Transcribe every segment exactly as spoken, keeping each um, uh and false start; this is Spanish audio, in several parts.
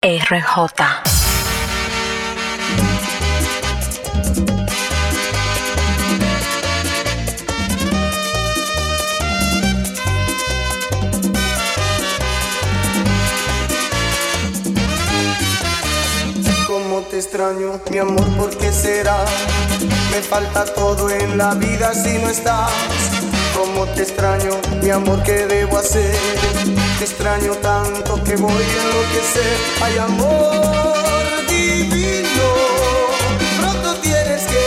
R J. Cómo te extraño, mi amor, ¿por qué será? Me falta todo en la vida si no estás. Cómo te extraño, mi amor, ¿qué debo hacer? Te extraño tanto que voy a enloquecer. Ay, amor divino, pronto tienes que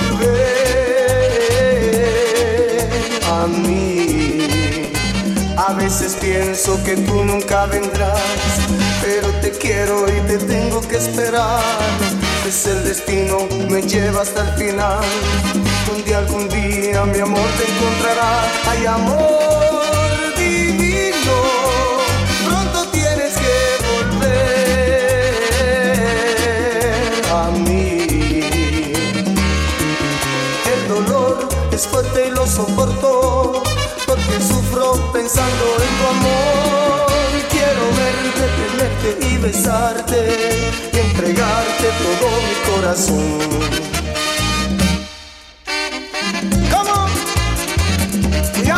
volver a mí. A veces pienso que tú nunca vendrás, pero te quiero y te tengo que esperar. Es el destino, me lleva hasta el final, donde algún día mi amor te encontrará. Ay, amor divino, pronto tienes que volver a mí. El dolor es fuerte y lo soporto, porque sufro pensando en tu amor. Quiero verte, tenerte y besarte y entregarte todo mi corazón. Come on, yo.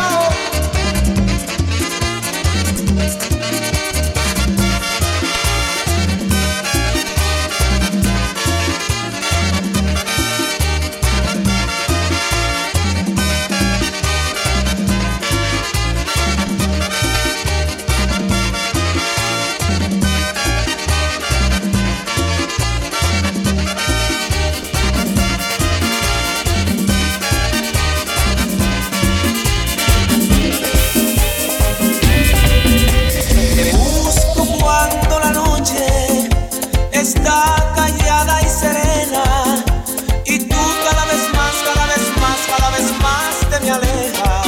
Está callada y serena, y tú cada vez más, cada vez más, cada vez más te me alejas.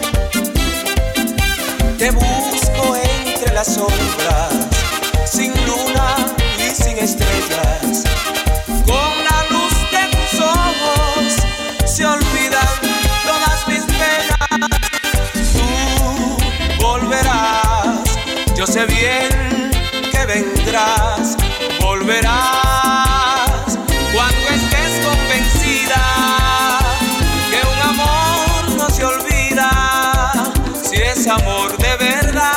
Te busco entre las sombras, sin luna y sin estrellas. Con la luz de tus ojos se olvidan todas mis penas. Tú volverás, yo sé bien que vendrás. Volverás cuando estés convencida que un amor no se olvida, si es amor de verdad.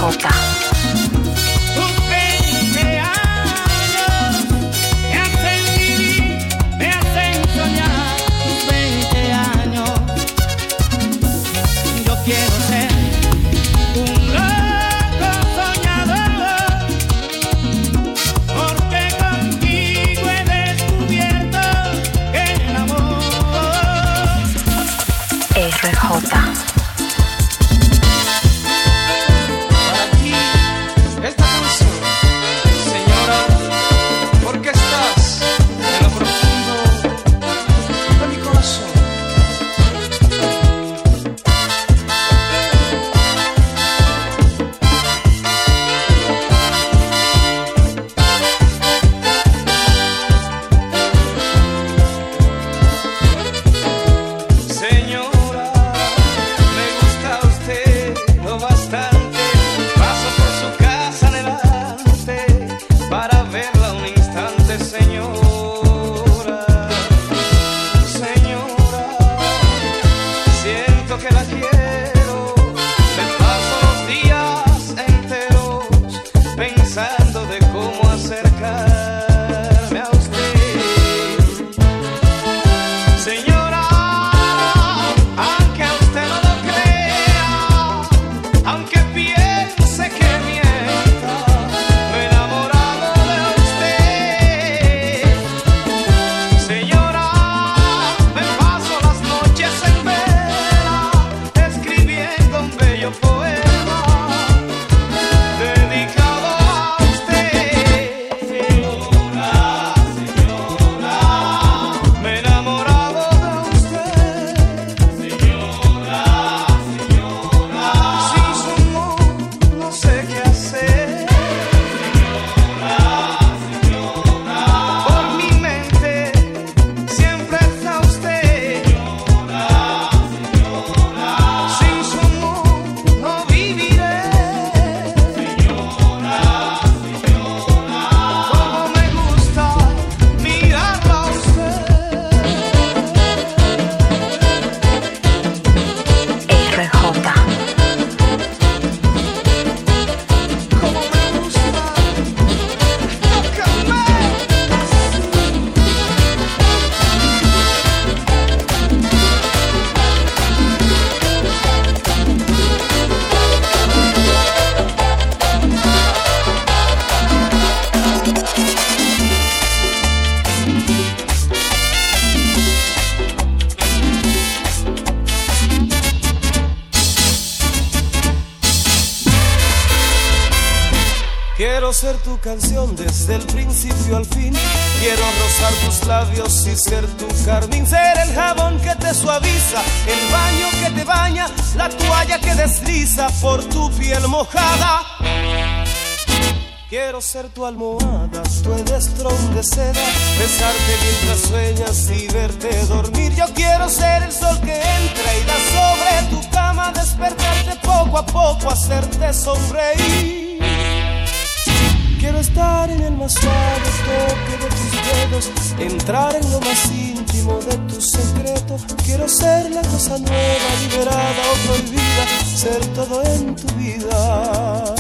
J. Quiero ser tu canción desde el principio al fin. Quiero rozar tus labios y ser tu carmín. Ser el jabón que te suaviza, el baño que te baña, la toalla que desliza por tu piel mojada. Quiero ser tu almohada, tu edestrón de seda, besarte mientras sueñas y verte dormir. Yo quiero ser el sol que entra y da sobre tu cama, despertarte poco a poco, hacerte sonreír. Quiero estar en el más suave toque de tus dedos, entrar en lo más íntimo de tu secreto. Quiero ser la cosa nueva, liberada o prohibida, ser todo en tu vida.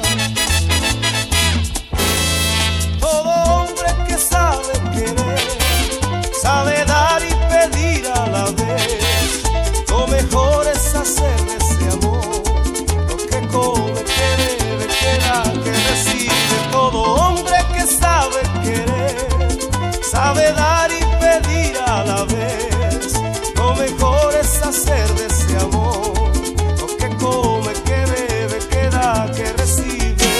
Todo hombre que sabe querer, sabe dar y pedir a la vez. Lo mejor es hacer de ese amor lo que come, que debe, que da, que recibe. Todo hombre que sabe querer, sabe dar y pedir a la vez. Lo mejor es hacer de ese amor lo que come, que bebe, que da, que recibe.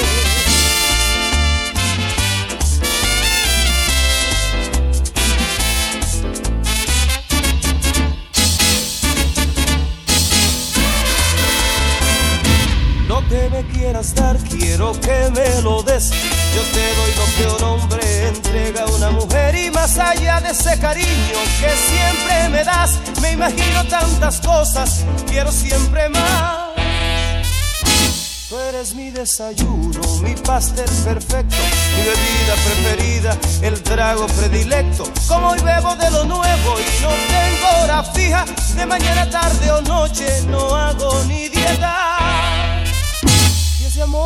Lo que me quieras dar, quiero que me lo des. Yo te doy lo que un hombre entrega a una mujer. Y más allá de ese cariño que siempre me das, me imagino tantas cosas, quiero siempre más. Tú eres mi desayuno, mi pastel perfecto, mi bebida preferida, el trago predilecto. Como hoy bebo de lo nuevo y no tengo hora fija, de mañana, tarde o noche no hago ni dieta. Y ese amor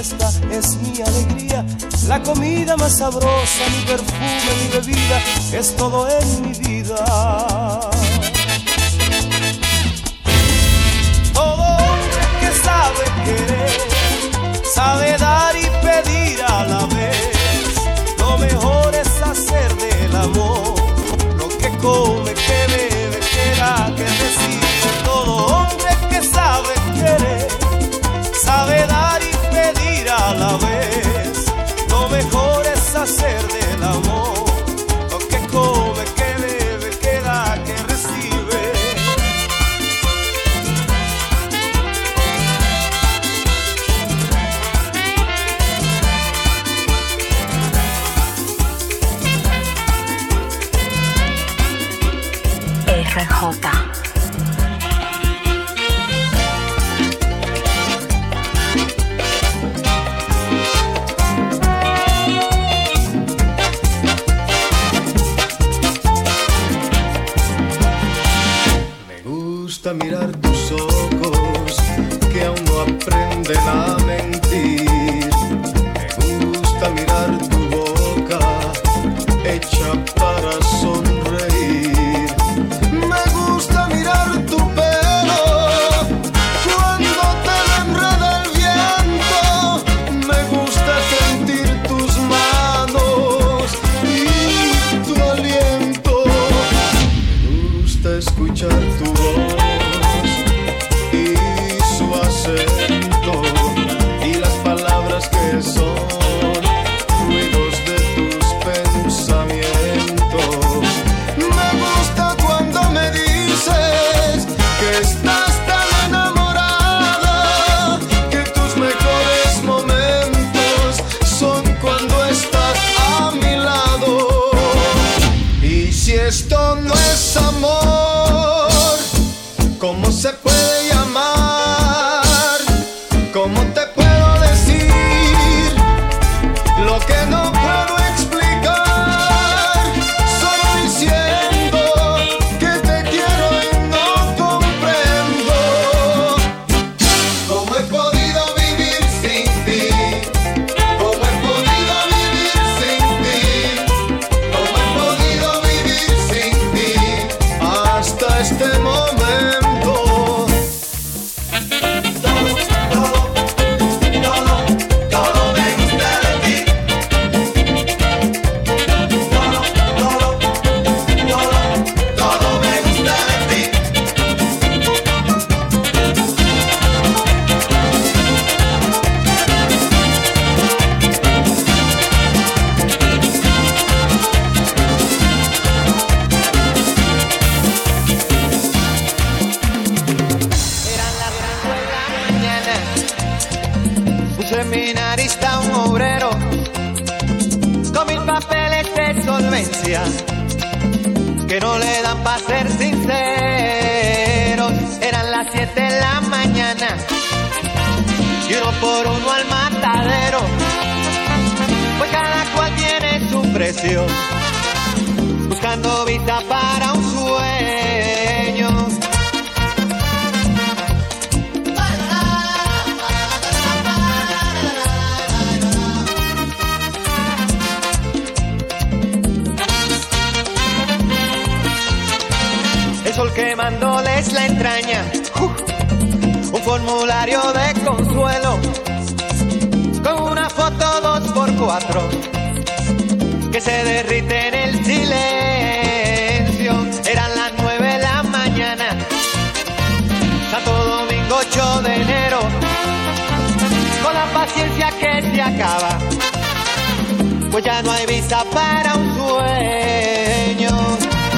fiesta es mi alegría, la comida más sabrosa, mi perfume, mi bebida, es todo en mi vida. Todo hombre que sabe querer, sabe dar y pedir a la vez, lo mejor es hacer del amor lo que come, que bebe, que da, que recibe. Todo hombre que sabe querer, sabe dar y pedir a la vez, lo mejor es hacer del amor lo que come, que bebe, que da, que recibe. R J. Mirar tus ojos que aún no aprenden a mentir. Me gusta mirar tu boca hecha para sonreír. Me gusta mirar tu pelo cuando te lo enreda el viento. Me gusta sentir tus manos y tu aliento. Me gusta escuchar tu voz y las palabras que son ruidos de tus pensamientos. Me gusta cuando me dices que estás tan enamorada, que tus mejores momentos son cuando estás a mi lado. Y si esto no es amor, ¿cómo se puede llamar? ¿Cómo te puedo decir lo que no puedo explicar? Solo diciendo que te quiero y no comprendo. ¿Cómo he podido vivir sin ti? ¿Cómo he podido vivir sin ti? ¿Cómo he podido vivir sin ti? Hasta este momento. Seminarista, un obrero con mil papeles de solvencia que no le dan para ser sinceros. Eran las siete de la mañana y uno por uno al matadero, pues cada cual tiene su precio, buscando vista para un sueño. El sol quemándoles la entraña, uh, un formulario de consuelo con una foto dos por cuatro que se derrite en el silencio. Eran las nueve de la mañana, Santo Domingo ocho de enero, con la paciencia que se acaba, pues ya no hay vista para un sueño.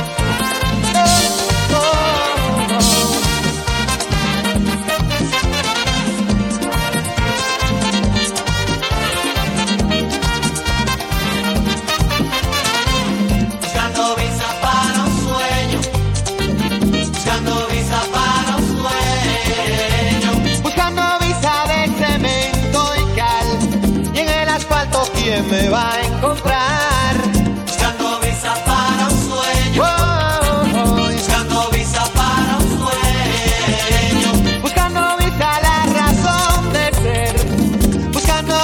¿Quién me va a encontrar? Buscando visa para un sueño. Oh, oh, oh. Buscando visa para un sueño. Buscando visa la razón de ser. Buscando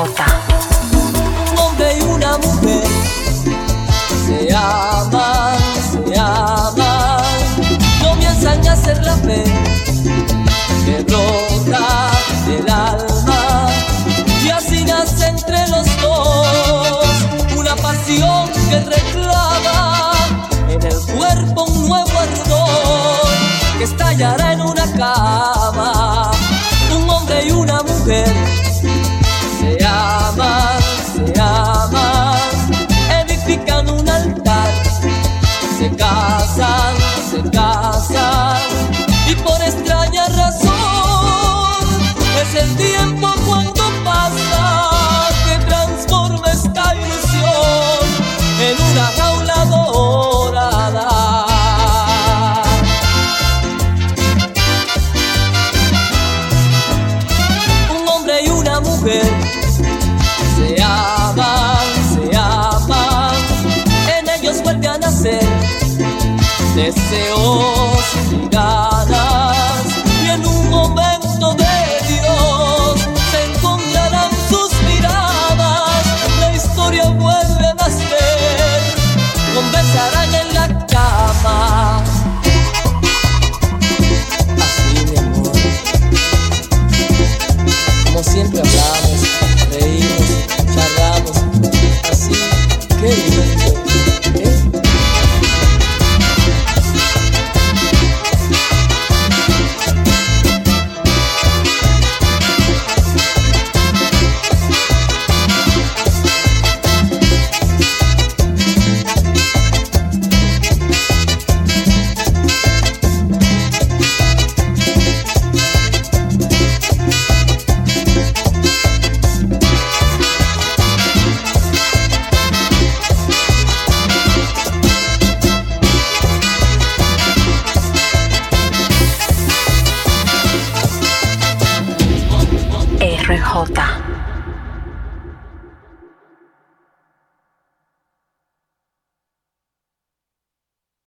J. Un hombre y una mujer se aman, se aman, comienzan a hacer la fe que brota del alma, y así nace entre los dos una pasión que reclama en el cuerpo un nuevo ardor que estallará en una cama. Un hombre y una mujer se aman, se aman, edifican un altar, se casan, se casan, y por extraña razón es el tiempo cuando pasa que transforma esta ilusión en una jaula dorada. Un hombre y una mujer se aman, se aman, en ellos vuelve a nacer deseos y ganas, y en un momento de Dios se encontrarán sus miradas, la historia vuelve a nacer, conversarán en la cama. Así, mi amor, como siempre hablamos, reímos, charlamos, así, qué lindo.